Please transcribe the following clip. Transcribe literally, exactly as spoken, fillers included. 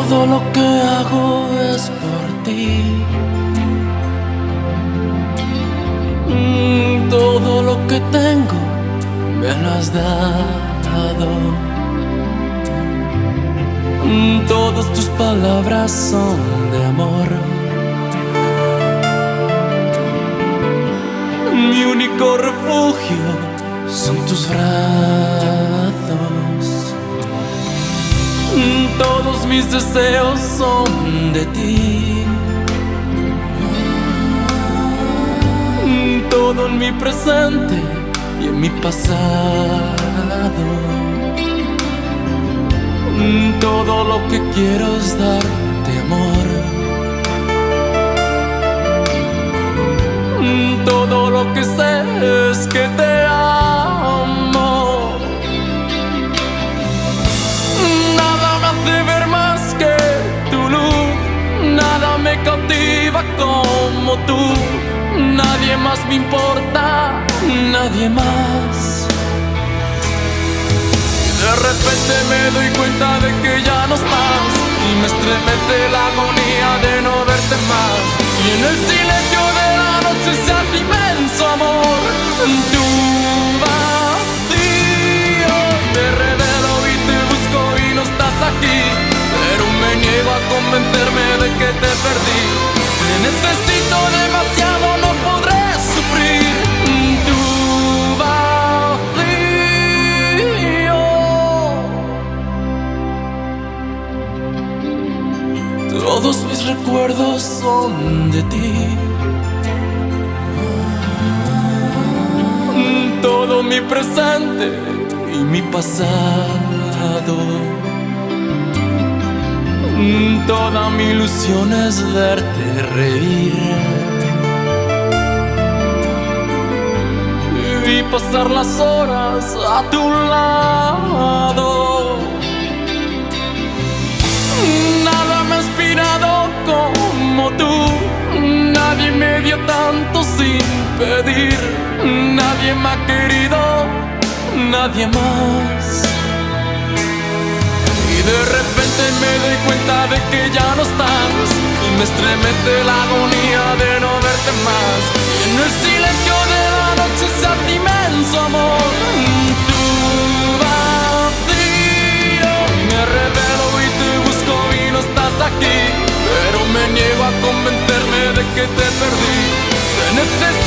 Todo lo que hago es por ti. Mm, todo lo que tengo me lo has dado. Mm, todas tus palabras son de amor. Mi único refugio son tus brazos. Mm, todos mis deseos son de ti. Mm, todo en mi presente y en mi pasado. Mm, todo lo que quiero es darte amor. Mm, todo lo que sé es que te amo. Nada me hace ver más que tu luz. Nada me cautiva como tú. Nadie más me importa, nadie más. De repente me doy cuenta de que ya no estás y me estremece la agonía de no verte más. Y en el silencio de la noche se hace inmenso amor. Tu vacío te revelo y te busco y no estás aquí, pero me niego a convencerme de que te perdí. Te necesito demasiado, no podré sufrir tu vacío. Todos mis recuerdos son de ti. Todo mi presente y mi pasado. Toda mi ilusión es verte reír y pasar las horas a tu lado. Nada me ha inspirado como tú. Nadie me dio tanto sin pedir. Nadie me ha querido, nadie más. Y de repente me doy cuenta de que ya no estás y me estremece la agonía de no verte más. Y en el silencio de la noche se hace inmenso amor. Tu vacío me revelo y te busco y no estás aquí, pero me niego a convencerme de que te perdí. Te necesito